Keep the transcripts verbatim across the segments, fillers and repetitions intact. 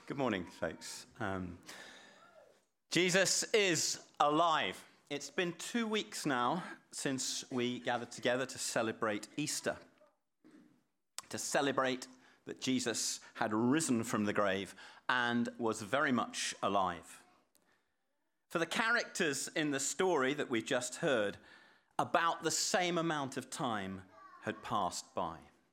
Good morning, folks. Um, Jesus is alive. It's been two weeks now since we gathered together to celebrate Easter, to celebrate that Jesus had risen from the grave and was very much alive. For the characters in the story that we just heard, about the same amount of time had passed by.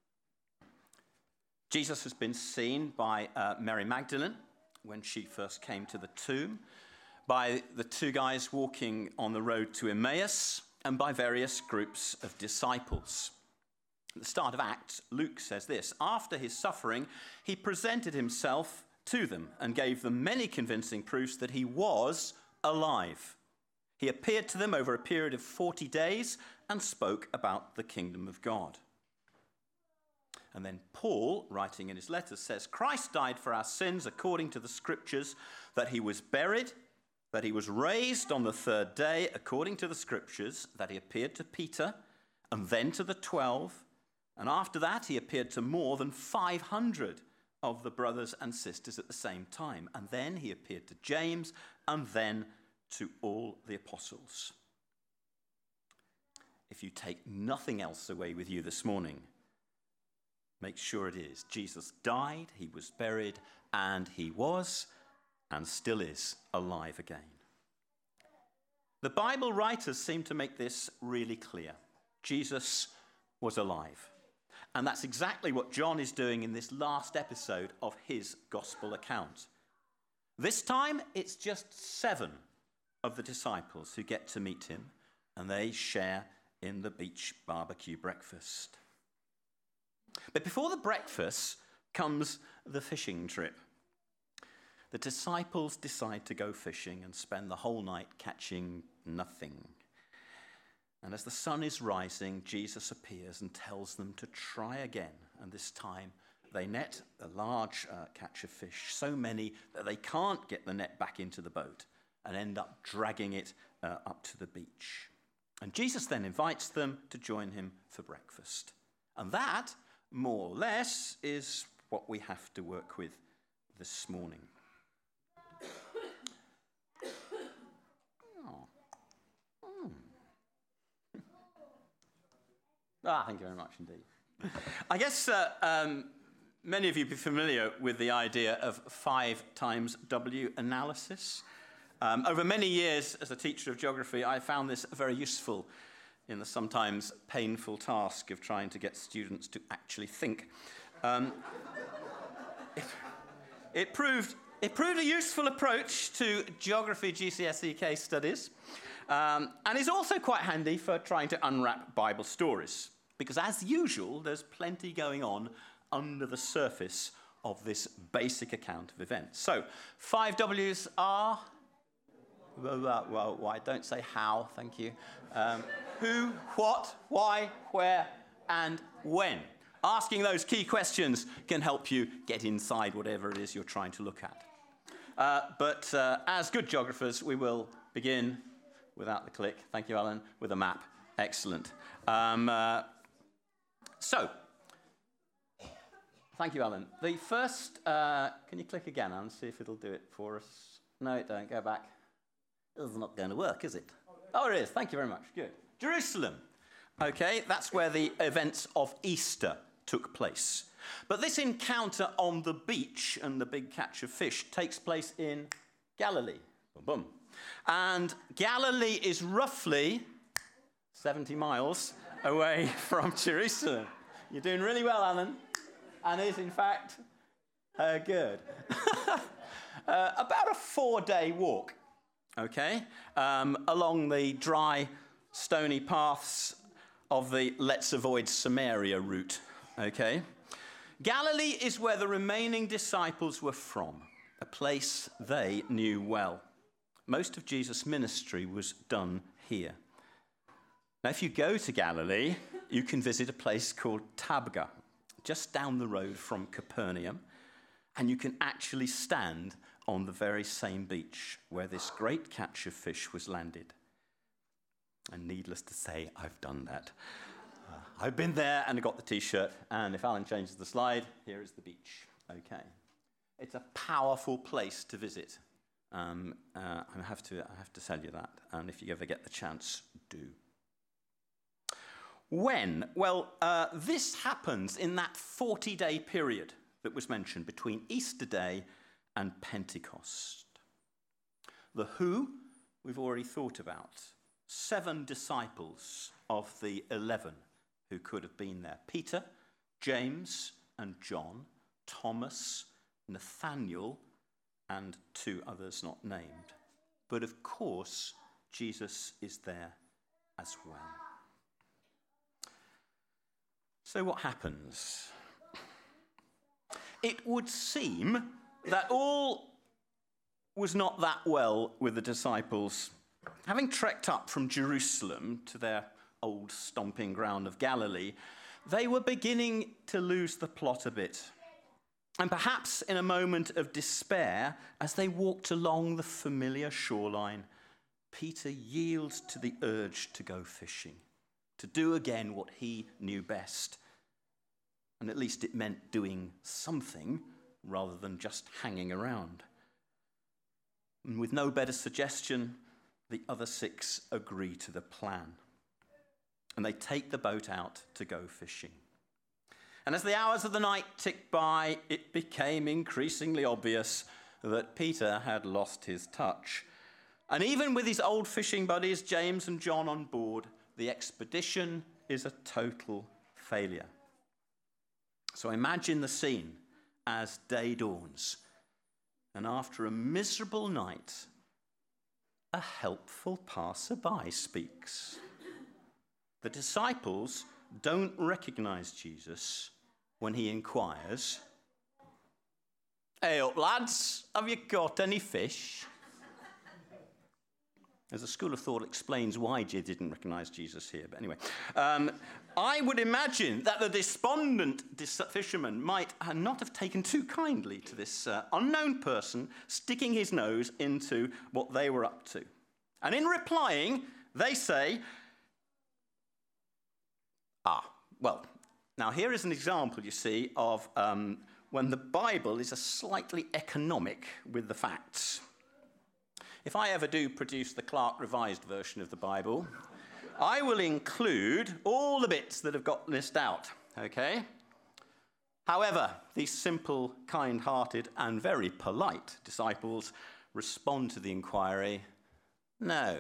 Jesus has been seen by uh, Mary Magdalene when she first came to the tomb, by the two guys walking on the road to Emmaus, and by various groups of disciples. At the start of Acts, Luke says this: after his suffering, he presented himself to them and gave them many convincing proofs that he was alive. He appeared to them over a period of forty days and spoke about the kingdom of God. And then Paul, writing in his letters, says, Christ died for our sins according to the scriptures, that he was buried, that he was raised on the third day according to the scriptures, that he appeared to Peter and then to the twelve. And after that, he appeared to more than five hundred of the brothers and sisters at the same time. And then he appeared to James and then to all the apostles. If you take nothing else away with you this morning, make sure it is. Jesus died, he was buried, and he was, and still is, alive again. The Bible writers seem to make this really clear. Jesus was alive. And that's exactly what John is doing in this last episode of his gospel account. This time, it's just seven of the disciples who get to meet him, and they share in the beach barbecue breakfast. But before the breakfast comes the fishing trip. The disciples decide to go fishing and spend the whole night catching nothing. And as the sun is rising, Jesus appears and tells them to try again. And this time they net a large uh, catch of fish, so many that they can't get the net back into the boat and end up dragging it uh, up to the beach. And Jesus then invites them to join him for breakfast. And that, more or less, is what we have to work with this morning. Oh. Mm. Ah, thank you very much indeed. I guess uh, um, many of you be familiar with the idea of five times W analysis. Um, over many years as a teacher of geography, I found this very useful in the sometimes painful task of trying to get students to actually think. Um, it, it, proved, it proved a useful approach to geography G C S E case studies, um, and is also quite handy for trying to unwrap Bible stories, because as usual, there's plenty going on under the surface of this basic account of events. So, five W's are... Well, well, well, why? Don't say how, thank you. Um, who, what, why, where, and when. Asking those key questions can help you get inside whatever it is you're trying to look at. Uh, but uh, as good geographers, we will begin without the click. Thank you, Alan, with a map. Excellent. Um, uh, so, thank you, Alan. The first, uh, can you click again, Alan, see if it'll do it for us? No, it don't. Go back. This is not going to work, is it? Oh, it is. Thank you very much. Good. Jerusalem. Okay, that's where the events of Easter took place. But this encounter on the beach and the big catch of fish takes place in Galilee. Boom, boom. And Galilee is roughly seventy miles away from Jerusalem. You're doing really well, Alan. And is, in fact, uh, good. uh, about a four-day walk. Okay, um, along the dry, stony paths of the let's avoid Samaria route, okay? Galilee is where the remaining disciples were from, a place they knew well. Most of Jesus' ministry was done here. Now, if you go to Galilee, you can visit a place called Tabgha, just down the road from Capernaum, and you can actually stand on the very same beach where this great catch of fish was landed. And needless to say, I've done that. Uh, I've been there and got the T-shirt, and if Alan changes the slide, here is the beach. Okay. It's a powerful place to visit. Um, uh, I have to, I have to tell you that. And if you ever get the chance, do. When? Well, uh, this happens in that forty-day period that was mentioned between Easter Day and Pentecost. The who, we've already thought about. Seven disciples of the eleven who could have been there. Peter, James and John, Thomas, Nathaniel, and two others not named. But of course, Jesus is there as well. So what happens? It would seem that all was not that well with the disciples. Having trekked up from Jerusalem to their old stomping ground of Galilee, they were beginning to lose the plot a bit. And perhaps in a moment of despair, as they walked along the familiar shoreline, Peter yields to the urge to go fishing, to do again what he knew best. And at least it meant doing something rather than just hanging around. And with no better suggestion, the other six agree to the plan. And they take the boat out to go fishing. And as the hours of the night ticked by, it became increasingly obvious that Peter had lost his touch. And even with his old fishing buddies, James and John, on board, the expedition is a total failure. So imagine the scene as day dawns. And after a miserable night, a helpful passerby speaks. The disciples don't recognize Jesus when he inquires, "Hey up, lads, have you caught any fish?" As a school of thought explains why they didn't recognize Jesus here. But anyway, um, I would imagine that the despondent dis- fisherman might not have taken too kindly to this uh, unknown person sticking his nose into what they were up to. And in replying, they say, ah, well, now here is an example, you see, of um, when the Bible is a slightly economic with the facts. If I ever do produce the Clark Revised version of the Bible, I will include all the bits that have got missed out, okay? However, these simple, kind-hearted, and very polite disciples respond to the inquiry, no.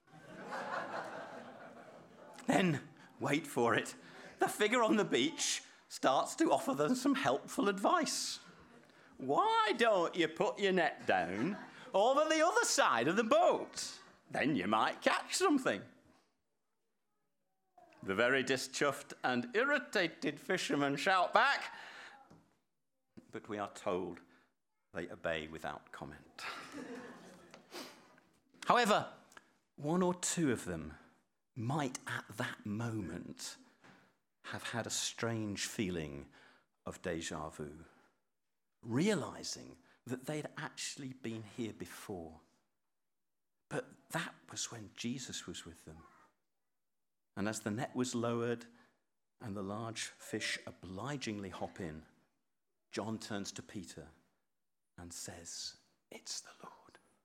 Then, wait for it, the figure on the beach starts to offer them some helpful advice. Why don't you put your net down over the other side of the boat? Then you might catch something. The very dischuffed and irritated fishermen shout back, but we are told they obey without comment. However, one or two of them might at that moment have had a strange feeling of déjà vu, realizing that they'd actually been here before. But that was when Jesus was with them. And as the net was lowered and the large fish obligingly hop in, John turns to Peter and says, "It's the Lord."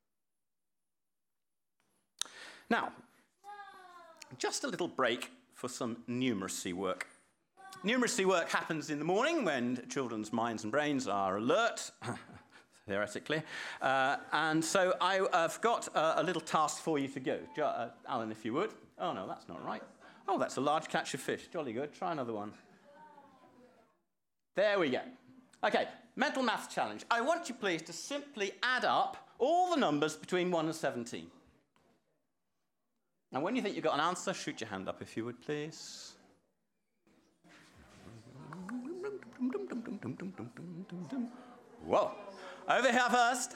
Now, just a little break for some numeracy work. Numeracy work happens in the morning when children's minds and brains are alert, theoretically. Uh, and so I, I've got uh, a little task for you to go. Jo- uh, Alan, if you would. Oh, no, that's not right. Oh, that's a large catch of fish. Jolly good. Try another one. There we go. Okay, mental maths challenge. I want you, please, to simply add up all the numbers between one and seventeen. Now, when you think you've got an answer, shoot your hand up, if you would, please. Whoa. Over here first.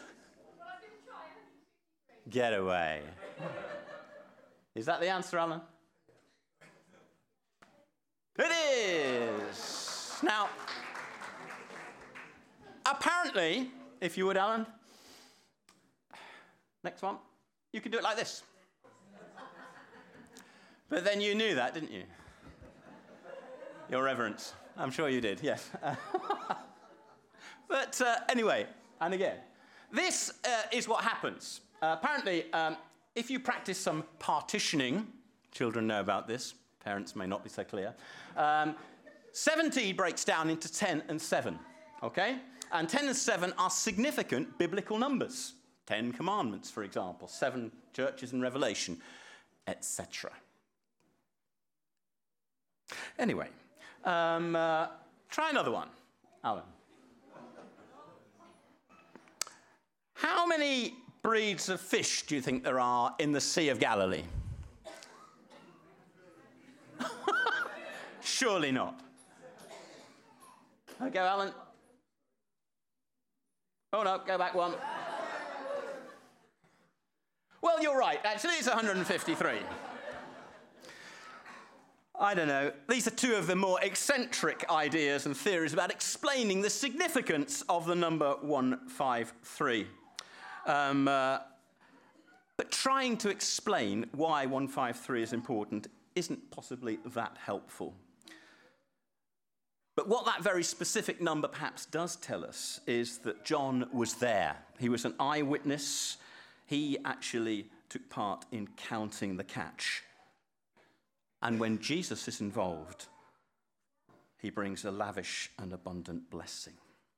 Get away. Is that the answer, Alan? It is. Now, apparently, if you would, Alan, next one, you can do it like this. But then you knew that, didn't you? Your reverence. I'm sure you did, yes. But uh, anyway, and again. This uh, is what happens. Uh, apparently, um, if you practice some partitioning, children know about this, parents may not be so clear, um, seventy breaks down into ten and seven, okay? And ten and seven are significant biblical numbers. Ten commandments, for example, seven churches in Revelation, et cetera. Anyway, um, uh, try another one, Alan. How many breeds of fish do you think there are in the Sea of Galilee? Surely not. Okay, Alan. Oh, no, go back one. Well, you're right. Actually, it's one hundred fifty-three. I don't know. These are two of the more eccentric ideas and theories about explaining the significance of the number one fifty-three. Um, uh, but trying to explain why one fifty-three is important isn't possibly that helpful. But what that very specific number perhaps does tell us is that John was there. He was an eyewitness. He actually took part in counting the catch. And when Jesus is involved, he brings a lavish and abundant blessing.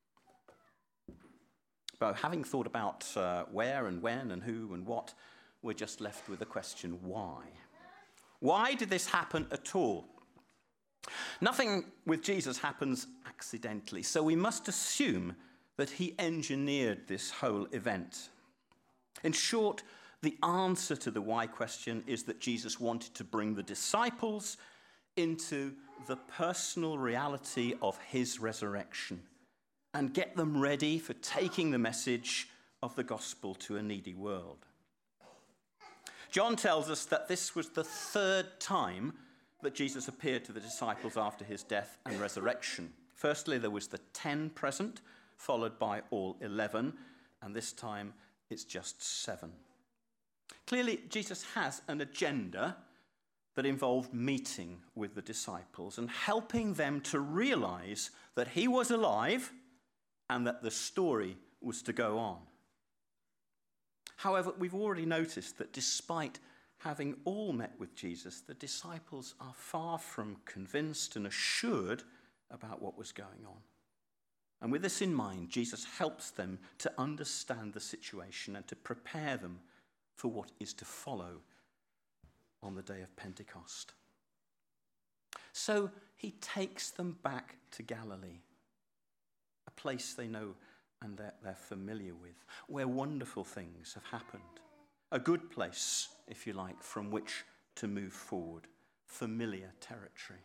But having thought about uh, where and when and who and what, we're just left with the question, why? Why did this happen at all? Nothing with Jesus happens accidentally, so we must assume that he engineered this whole event. In short, the answer to the why question is that Jesus wanted to bring the disciples into the personal reality of his resurrection and get them ready for taking the message of the gospel to a needy world. John tells us that this was the third time that Jesus appeared to the disciples after his death and resurrection. Firstly, there was the ten present, followed by all eleven, and this time it's just seven. Clearly, Jesus has an agenda that involved meeting with the disciples and helping them to realize that he was alive and that the story was to go on. However, we've already noticed that despite having all met with Jesus, the disciples are far from convinced and assured about what was going on. And with this in mind, Jesus helps them to understand the situation and to prepare them for what is to follow on the day of Pentecost. So he takes them back to Galilee, a place they know and they're, they're familiar with, where wonderful things have happened. A good place, if you like, from which to move forward. Familiar territory.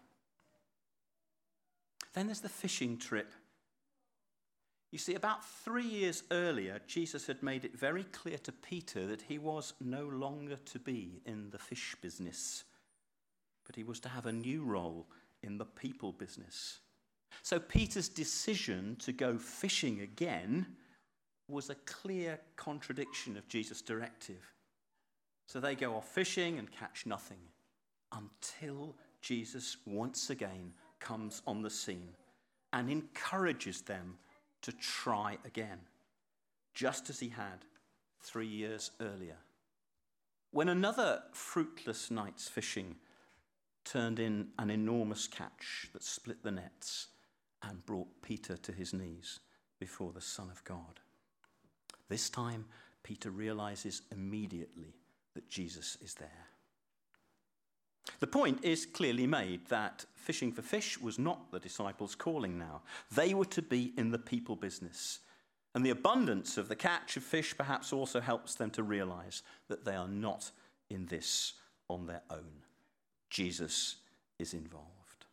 Then there's the fishing trip. You see, about three years earlier, Jesus had made it very clear to Peter that he was no longer to be in the fish business, but he was to have a new role in the people business. So Peter's decision to go fishing again was a clear contradiction of Jesus' directive. So they go off fishing and catch nothing until Jesus once again comes on the scene and encourages them to try again, just as he had three years earlier, when another fruitless night's fishing turned in an enormous catch that split the nets and brought Peter to his knees before the Son of God. This time, Peter realizes immediately that Jesus is there. The point is clearly made that fishing for fish was not the disciples' calling now. They were to be in the people business. And the abundance of the catch of fish perhaps also helps them to realize that they are not in this on their own. Jesus is involved.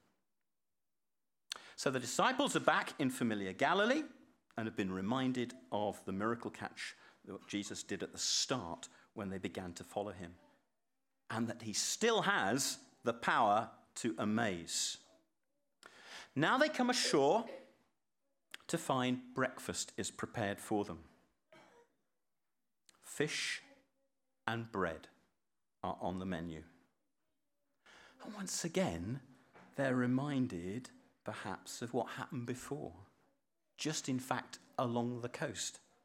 So the disciples are back in familiar Galilee and have been reminded of the miracle catch that Jesus did at the start when they began to follow him, and that he still has the power to amaze. Now they come ashore to find breakfast is prepared for them. Fish and bread are on the menu. And once again, they're reminded perhaps of what happened before, just in fact along the coast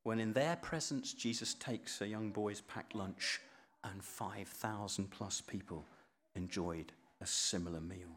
when in their presence Jesus takes a young boy's packed lunch and five thousand plus people enjoyed a similar meal.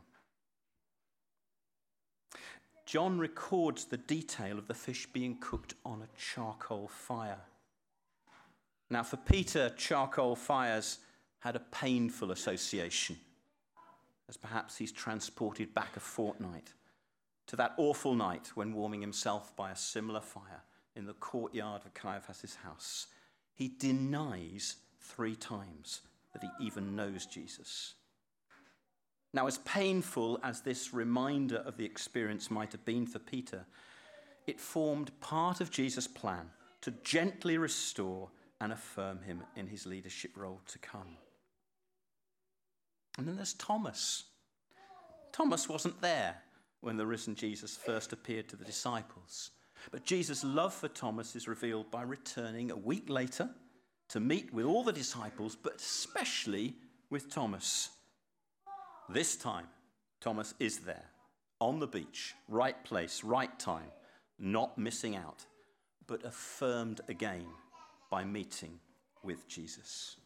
John records the detail of the fish being cooked on a charcoal fire. Now, for Peter, charcoal fires had a painful association, as perhaps he's transported back a fortnight to that awful night when warming himself by a similar fire in the courtyard of Caiaphas' house. He denies three times that he even knows Jesus. Now, as painful as this reminder of the experience might have been for Peter, it formed part of Jesus' plan to gently restore and affirm him in his leadership role to come. And then there's Thomas. Thomas wasn't there when the risen Jesus first appeared to the disciples. But Jesus' love for Thomas is revealed by returning a week later to meet with all the disciples, but especially with Thomas. This time, Thomas is there, on the beach, right place, right time, not missing out, but affirmed again by meeting with Jesus.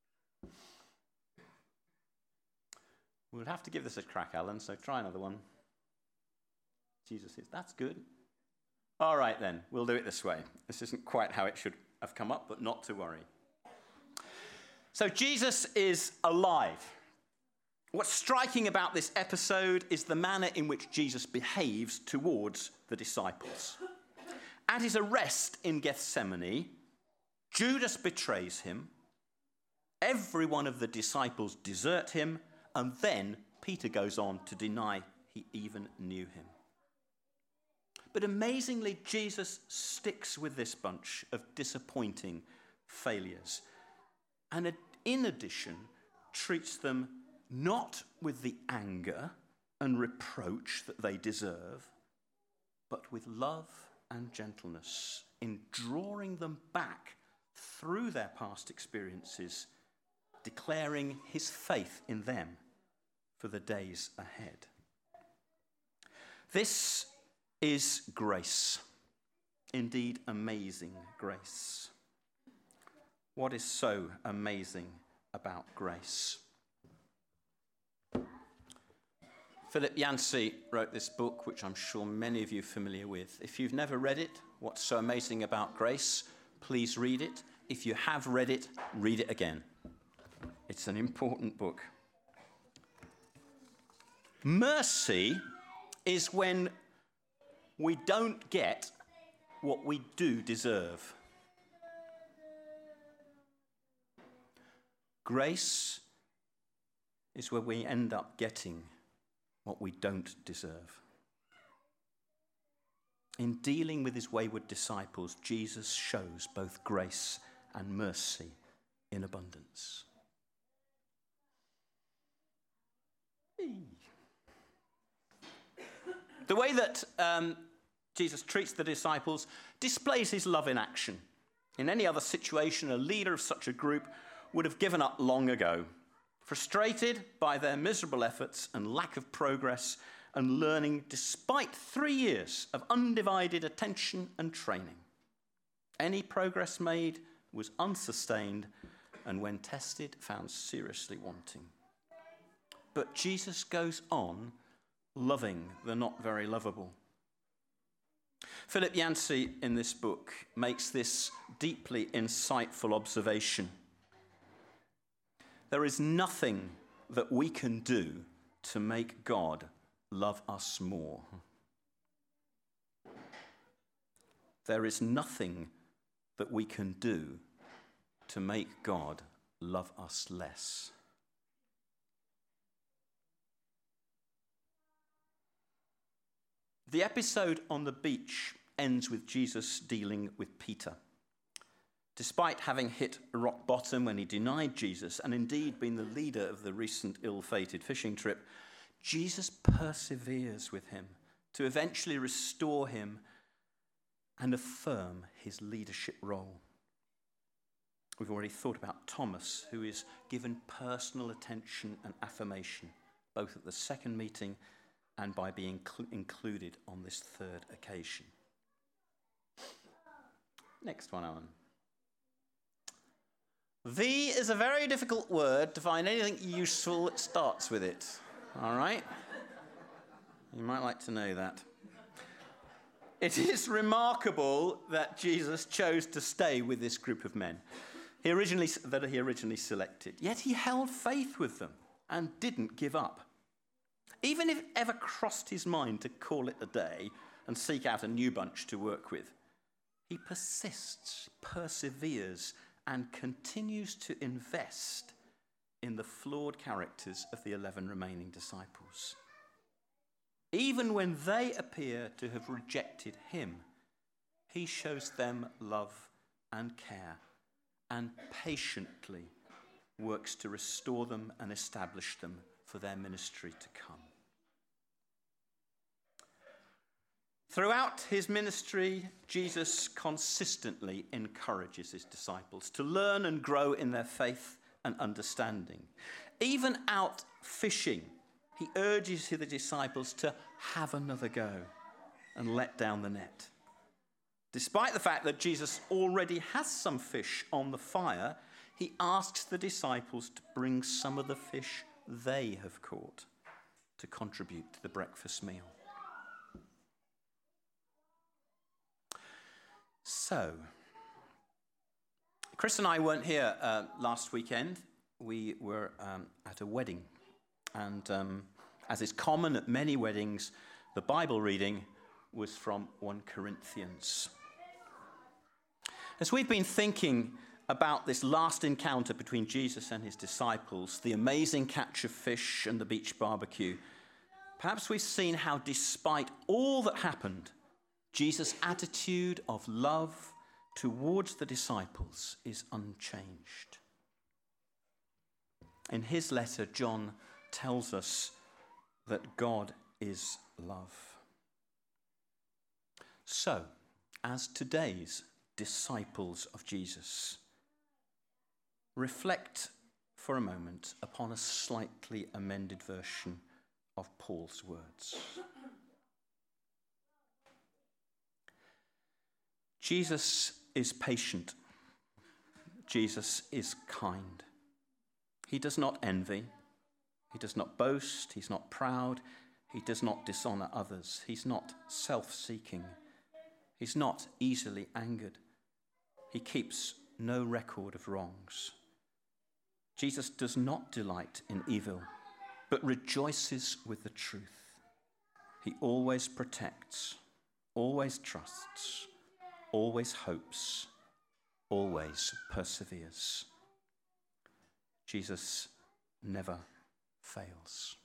We'll have to give this a crack, Alan, so try another one. Jesus says, that's good. All right then, we'll do it this way. This isn't quite how it should have come up, but not to worry. So Jesus is alive. What's striking about this episode is the manner in which Jesus behaves towards the disciples. At his arrest in Gethsemane, Judas betrays him, every one of the disciples desert him, and then Peter goes on to deny he even knew him. But amazingly, Jesus sticks with this bunch of disappointing failures, and in addition, treats them not with the anger and reproach that they deserve, but with love and gentleness in drawing them back through their past experiences, declaring his faith in them for the days ahead. This is grace, indeed amazing grace. What is so amazing about grace? Philip Yancey wrote this book, which I'm sure many of you are familiar with. If you've never read it, What's So Amazing About Grace, please read it. If you have read it, read it again. It's an important book. Mercy is when we don't get what we do deserve. Grace is where we end up getting what we don't deserve. In dealing with his wayward disciples, Jesus shows both grace and mercy in abundance. The way that um, Jesus treats the disciples displays his love in action. In any other situation, a leader of such a group would have given up long ago, frustrated by their miserable efforts and lack of progress and learning despite three years of undivided attention and training. Any progress made was unsustained and when tested, found seriously wanting. But Jesus goes on loving the not very lovable. Philip Yancey in this book makes this deeply insightful observation. There is nothing that we can do to make God love us more. There is nothing that we can do to make God love us less. The episode on the beach ends with Jesus dealing with Peter. Despite having hit rock bottom when he denied Jesus and indeed been the leader of the recent ill-fated fishing trip, Jesus perseveres with him to eventually restore him and affirm his leadership role. We've already thought about Thomas, who is given personal attention and affirmation, both at the second meeting and by being cl- included on this third occasion. Next one, Alan. V is a very difficult word to find anything useful that starts with it. All right? You might like to know that. It is remarkable that Jesus chose to stay with this group of men he originally, that he originally selected. Yet he held faith with them and didn't give up. Even if it ever crossed his mind to call it a day and seek out a new bunch to work with, he persists, perseveres, and continues to invest in the flawed characters of the eleven remaining disciples. Even when they appear to have rejected him, he shows them love and care and patiently works to restore them and establish them for their ministry to come. Throughout his ministry, Jesus consistently encourages his disciples to learn and grow in their faith and understanding. Even out fishing, he urges the disciples to have another go and let down the net. Despite the fact that Jesus already has some fish on the fire, he asks the disciples to bring some of the fish they have caught to contribute to the breakfast meal. So, Chris and I weren't here uh, last weekend. We were um, at a wedding. And um, as is common at many weddings, the Bible reading was from First Corinthians. As we've been thinking about this last encounter between Jesus and his disciples, the amazing catch of fish and the beach barbecue, perhaps we've seen how despite all that happened, Jesus' attitude of love towards the disciples is unchanged. In his letter, John tells us that God is love. So, as today's disciples of Jesus, reflect for a moment upon a slightly amended version of Paul's words. Jesus is patient. Jesus is kind. He does not envy. He does not boast. He's not proud. He does not dishonor others. He's not self-seeking. He's not easily angered. He keeps no record of wrongs. Jesus does not delight in evil, but rejoices with the truth. He always protects, always trusts, always hopes, always perseveres. Jesus never fails.